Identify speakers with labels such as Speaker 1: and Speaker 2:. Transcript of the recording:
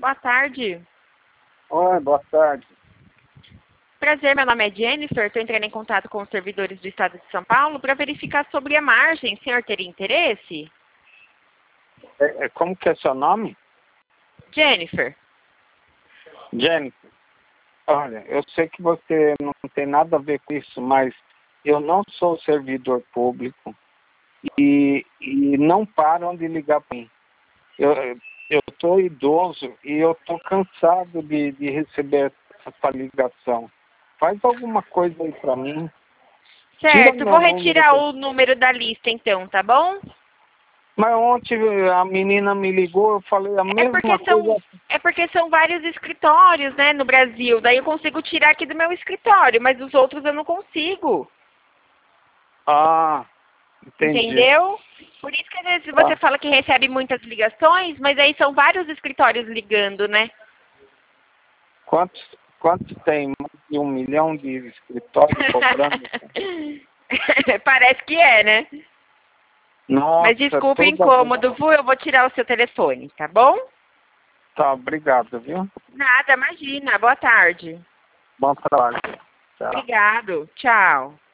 Speaker 1: boa tarde.
Speaker 2: Oi, boa tarde.
Speaker 1: Prazer, meu nome é Jennifer, estou entrando em contato com os servidores do Estado de São Paulo para verificar sobre a margem. O senhor teria interesse?
Speaker 2: Como que é seu nome?
Speaker 1: Jennifer.
Speaker 2: Jennifer. Olha, eu sei que você não tem nada a ver com isso, mas eu não sou servidor público e não param de ligar para mim. Eu estou idoso e eu estou cansado de receber essa ligação. Faz alguma coisa aí para mim. Tira
Speaker 1: Certo,
Speaker 2: meu
Speaker 1: vou
Speaker 2: número.
Speaker 1: retirar o número da lista então, tá bom?
Speaker 2: Mas ontem a menina me ligou, eu falei a mesma coisa.
Speaker 1: É porque são vários escritórios, né, no Brasil. Daí eu consigo tirar aqui do meu escritório, mas os outros eu não consigo.
Speaker 2: Ah, entendi.
Speaker 1: Entendeu? Por isso que às vezes você fala que recebe muitas ligações, mas aí são vários escritórios ligando, né?
Speaker 2: Quantos tem? Mais de 1 milhão de escritórios cobrando?
Speaker 1: Parece que é, né?
Speaker 2: Nossa,
Speaker 1: Mas desculpe o
Speaker 2: toda
Speaker 1: incômodo, viu? Eu vou tirar o seu telefone, tá bom?
Speaker 2: Tá, obrigado, viu?
Speaker 1: Nada, imagina. Boa tarde.
Speaker 2: Bom trabalho. Tchau.
Speaker 1: Obrigado. Tchau.